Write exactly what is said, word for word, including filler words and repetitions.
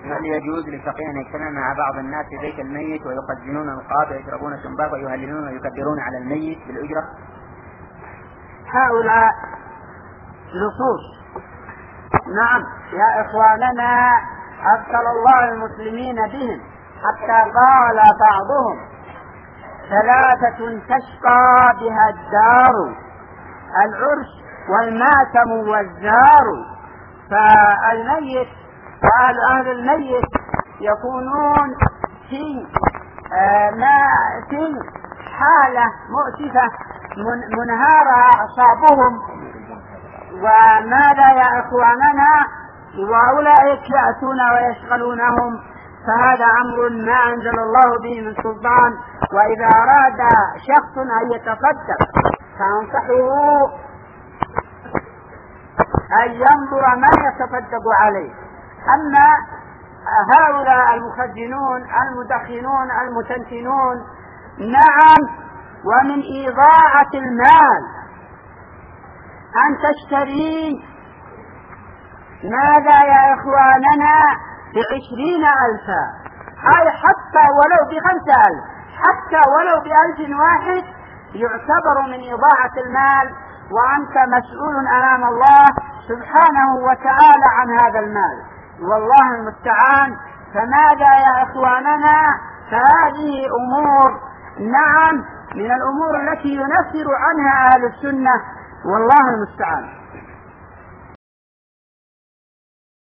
هل يجوز لفقيه أن يجتمع مع بعض الناس في بيت الميت ويخزنون القاب ويشربون شنباك ويهللون ويكبرون على الميت بالأجرة؟ هؤلاء لصوص. نعم يا إخواننا أبطل الله المسلمين بهم، حتى قال بعضهم ثلاثة تشقى بها الدار، العرس والماتم والزار. فالميت وأهل أهل الميت يكونون في آه ما في حالة مؤسفة من منهارة أعصابهم. وماذا يا إخواننا؟ وأولئك يأتون ويشغلونهم، فهذا أمر ما أنزل الله به من سلطان. وإذا أراد شخص أن يتصدق فأنصحه أن ينظر ما يتصدق عليه. أما هؤلاء المخزنون المدخنون المتنتنون، نعم، ومن إضاعة المال أن تشتري ماذا يا إخواننا بعشرين ألفا، أي حتى ولو بخمسة ألف، حتى ولو بألف واحد، يعتبر من إضاعة المال، وأنت مسؤول أمام الله سبحانه وتعالى عن هذا المال، والله المستعان. فماذا يا إخواننا؟ فهذه أمور نعم من الأمور التي ينفر عنها أهل السنة، والله المستعان.